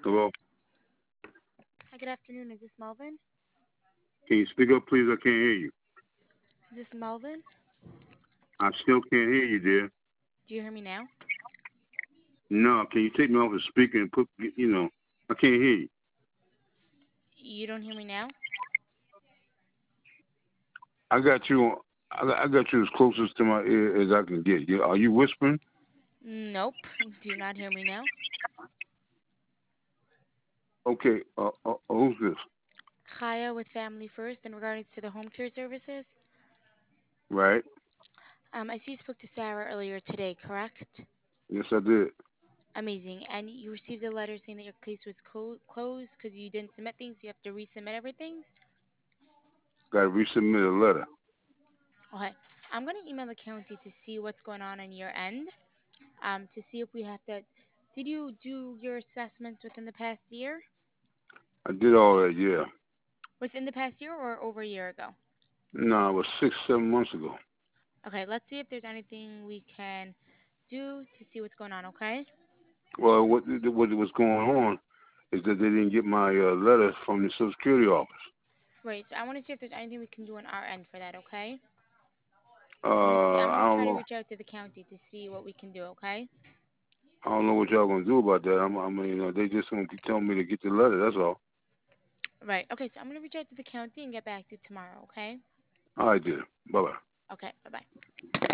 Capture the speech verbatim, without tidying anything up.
Hello? Hi, good afternoon. Is this Melvin? Can you speak up, please? I can't hear you. Is this Melvin? I still can't hear you, dear. Do you hear me now? No, can you take me off the speaker and put, you know, I can't hear you. You don't hear me now? I got you on, I got, I got you as closest to my ear as I can get. You, are you whispering? Nope. Do you not hear me now? Okay, uh, uh, who's this? Chaya with Family First in regards to the home care services. Right? Um, I see you spoke to Sarah earlier today, correct? Yes, I did. Amazing. And you received a letter saying that your case was co- closed because you didn't submit things. You have to resubmit everything. Got to resubmit a letter. Okay. I'm going to email the county to see what's going on on your end, um, to see if we have to. Did you do your assessments within the past year? I did all that, yeah. Within the past year or over a year ago? No, it was six, seven months ago. Okay, let's see if there's anything we can do to see what's going on, okay? Well, what what was going on is that they didn't get my uh, letter from the Social Security office. Right, so I want to see if there's anything we can do on our end for that, okay? I'm gonna see. Uh, I'm I gonna don't try to know. reach out to the county to see what we can do, okay? I don't know what y'all gonna do about that. I'm, I mean, uh, they just gonna keep telling me to get the letter. That's all. Right. Okay, so I'm gonna reach out to the county and get back to you tomorrow, okay? All right, dear. Bye bye. Okay. Bye bye.